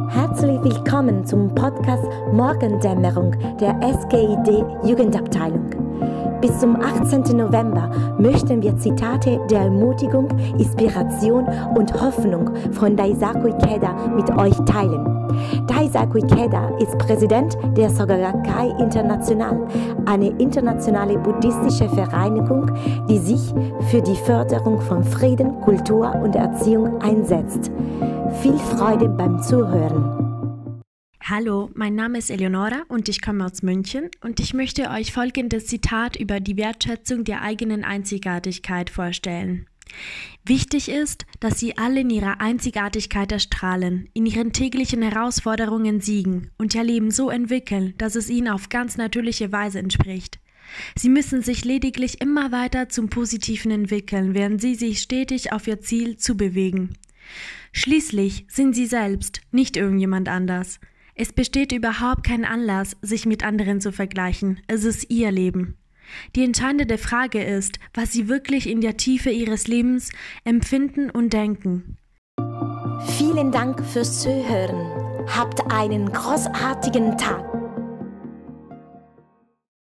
Herzlich willkommen zum Podcast Morgendämmerung der SGID Jugendabteilung. Bis zum 18. November möchten wir Zitate der Ermutigung, Inspiration und Hoffnung von Daisaku Ikeda mit euch teilen. Daisaku Ikeda ist Präsident der Soka Gakkai International, eine internationale buddhistische Vereinigung, die sich für die Förderung von Frieden, Kultur und Erziehung einsetzt. Viel Freude beim Zuhören. Hallo, mein Name ist Eleonora und ich komme aus München und ich möchte euch folgendes Zitat über die Wertschätzung der eigenen Einzigartigkeit vorstellen. Wichtig ist, dass Sie alle in Ihrer Einzigartigkeit erstrahlen, in Ihren täglichen Herausforderungen siegen und Ihr Leben so entwickeln, dass es Ihnen auf ganz natürliche Weise entspricht. Sie müssen sich lediglich immer weiter zum Positiven entwickeln, während Sie sich stetig auf Ihr Ziel zubewegen. Schließlich sind Sie selbst, nicht irgendjemand anders. Es besteht überhaupt kein Anlass, sich mit anderen zu vergleichen. Es ist Ihr Leben. Die entscheidende Frage ist, was Sie wirklich in der Tiefe Ihres Lebens empfinden und denken. Vielen Dank fürs Zuhören. Habt einen großartigen Tag.